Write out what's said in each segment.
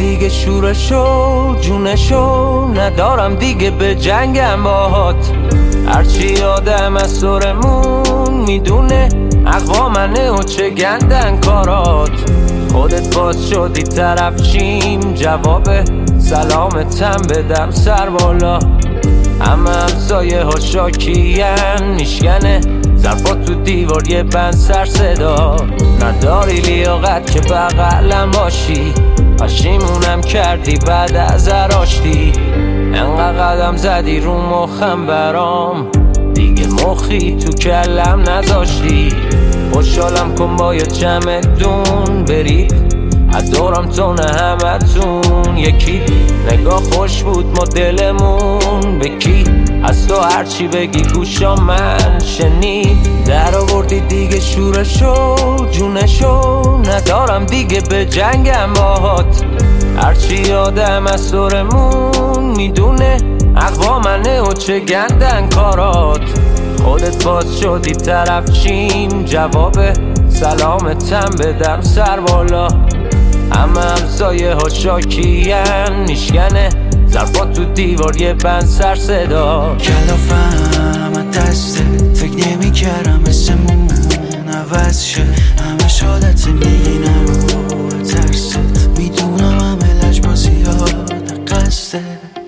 دیگه شورشو جونشو ندارم دیگه به جنگم باهات. هرچی آدم از سرمون میدونه اقوامنه و چه گندن کارات. خودت باز شدی طرف چیم جواب سلامتم بدم سر بالا. همه همسایه ها شاکین میشکنه ظرفات تو دیوار یه بند سر صدا. نداری لیاقت که بغلم باشی پشیمونم کردی بعد از راشتی. انقدر قدم زدی رو مخم برام دیگه مخی تو کلم نذاشتی. خوشحالم کن با یه چمدون برید از دورم تونه همتون یکی. نگاه خوش بود ما دلمون بکی از تو هرچی بگی گوشا من شنید. در آوردی دیگه شورشو جونشو ندارم دیگه به جنگم باهات. هرچی آدم از سرمون میدونه اقوامنه و چه گندن کارات. خودت باز شدی طرف چیم جواب سلامتم بدم سر بالا. همه همسایه ها شاکین میشکنه ظرفات تو دیوار یه بند سر صدا. کلافم از دستت فکر نمی کردم اسمون عوض شه. همه شادت میگی نرو ترست میدونم همه لجبازیات قصده.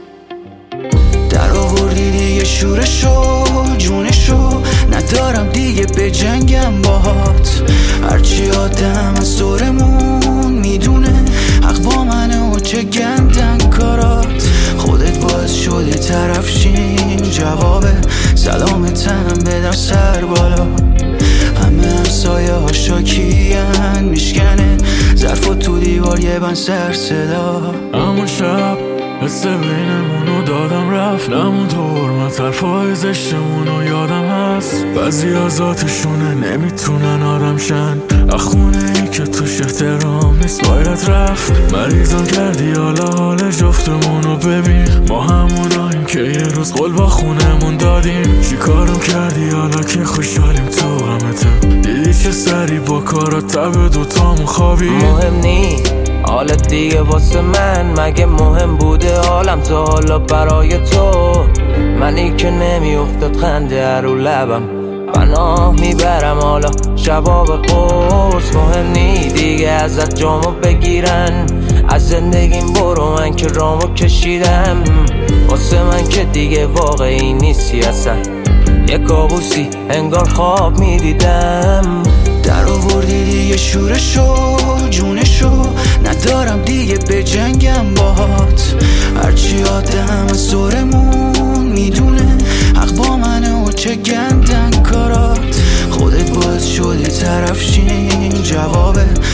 در آوردی دیگه شورشو جونشو ندارم دیگه به جنگم باهات. هرچی آدم از دورمون میدونه حق با منه و چه گندن کارات. خودت باز شدی طرف شین جواب سلامتم بدم سر بالا. همه همسایه ها شاکین میشکنه ظرفات تو دیوار یه بند سر صدا. همون شب حس بینمونو دادم رفت نمون دور من طرفای زشتمونو یادم هست. بعضی از ذاتشونه نمیتونن آدم شن اخونه ای که توش احترام نیست باید رفت. مریضم کردی حال جفتمونو ببین ما هموناییم که یه روز قول با خونمون دادیم. چی کارم کردی حالا که خوشحالیم تو غمتم. دیدی چه سری با کارات تب دوتامون خوابی. مهم نی حالت دیگه واسه من مگه مهم بوده حالم تا حالا برای تو. منی که نمیافتاد خنده رو لبم پناه میبرم حالا شباب قرص. مهم نی دیگه ازت جامو بگیرن از زندگیم برو من که رامو کشیدم. واسه من که دیگه واقعی نیستی اصلا یه کابوسی انگار خواب میدیدم. در آوردی دیگه شورشو جونشو ندارم دیگه به جنگم باهات. هرچی آدم از دورمون میدونه حق با منه و چه گندن کارات. خودت باز شدی طرف شین جواب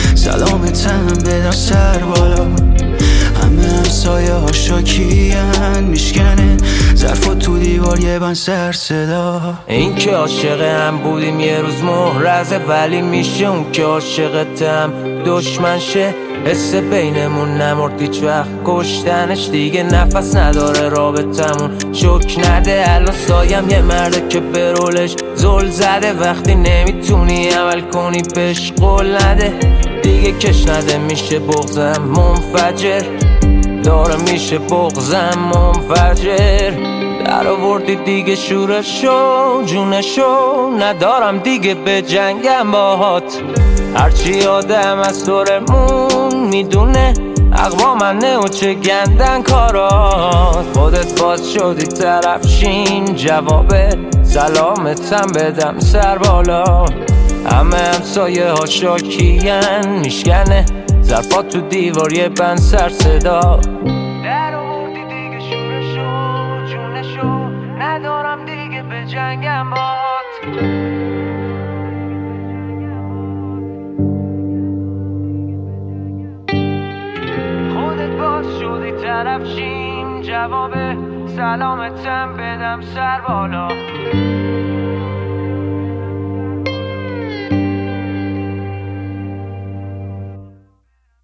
سلامتم بدم سر بالا. همه همسایه ها شاکین میشکنه ظرفات تو دیوار یه بند سر صدا. این که عاشق هم بودیم یه روز محرزه ولی میشه اون که عاشقتم دشمن شه. حس بینمون نمرد هیچ وقت کشتنش دیگه نفس نداره رابطمون شک نده. الان سایم یه مرده که به رولش زل زده وقتی نمیتونی عمل کنی بهش قول نده. دیگه کش نده میشه بغضم منفجر داره میشه بغضم منفجر. در آوردی دیگه شورشو جونشو ندارم دیگه به جنگم باهات. هرچی آدم از دورمون میدونه اقوامنه و چه گندن کارات. خودت باز شدی طرف شین جواب سلامتم بدم سر بالا. همه همسایه ها شاکین میشکنه ظرفات تو دیوار یه بند سر صدا. در آوردی دیگه شورشو جونشو ندارم دیگه به جنگم باهات. خودت باز شدی طرف شیم جواب سلامتم بدم سر بالا.